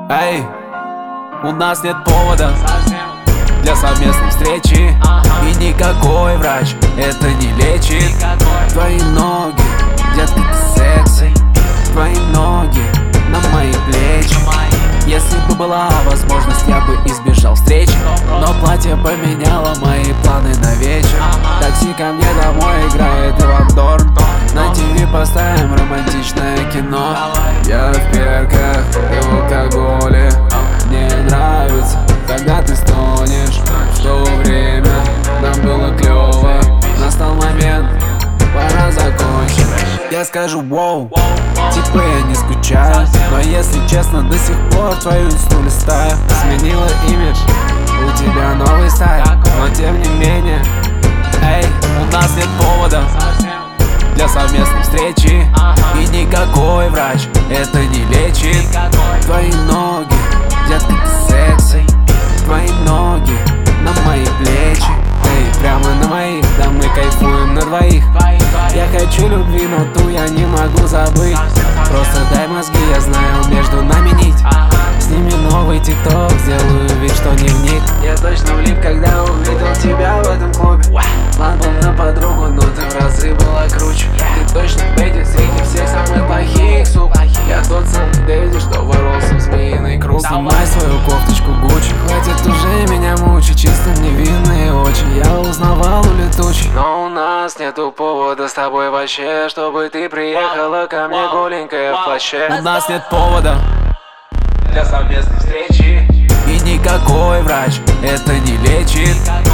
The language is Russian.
Эй, у нас нет повода для совместной встречи, и никакой врач это не лечит. Твои ноги, детка, ты секси. Твои ноги на мои плечи. Если бы была возможность, я бы избежал встречи, но платье поменяло мои планы на вечер. Такси ко мне домой играет Иван Дорн. На ТВ поставим романтичное кино. Я в перках, ты в алкоголе. Мне нравится, когда ты стонешь. В то время нам было клево. Настал момент, пора закончить. Я скажу воу, типа я не скучаю, но если честно, до сих пор твою инсту листаю. Сменила имидж, у тебя новый стайл, но тем не менее, эй, у нас нет повода для совместной встречи, и никакой врач это не лечит. Твои ноги, детка, ты секси. Твои ноги на мои плечи. Эй, прямо на моих, да мы кайфуем на двоих. Я хочу любви, но ту я не могу забыть. Просто дай мозги, я знаю между нами нить. Сними новый тикток, сделаю вид, что не вник. Я точно влип, когда увидел тебя в этом клубе. План был на подругу, но ты в разы была круче. Ты точно бейдик среди всех самых плохих, сука. Я тот самый Дэйзи, что ворвался в змеиный круг. Снимай свою кофточку Гуччи, хватит уже меня мучить. Чисто невинные очи, я узнавал у летучей. Но у нас нету повода с тобой вообще, чтобы ты приехала ко мне голенькая в плаще. У нас нет повода для совместной встречи, и никакой врач это не лечит.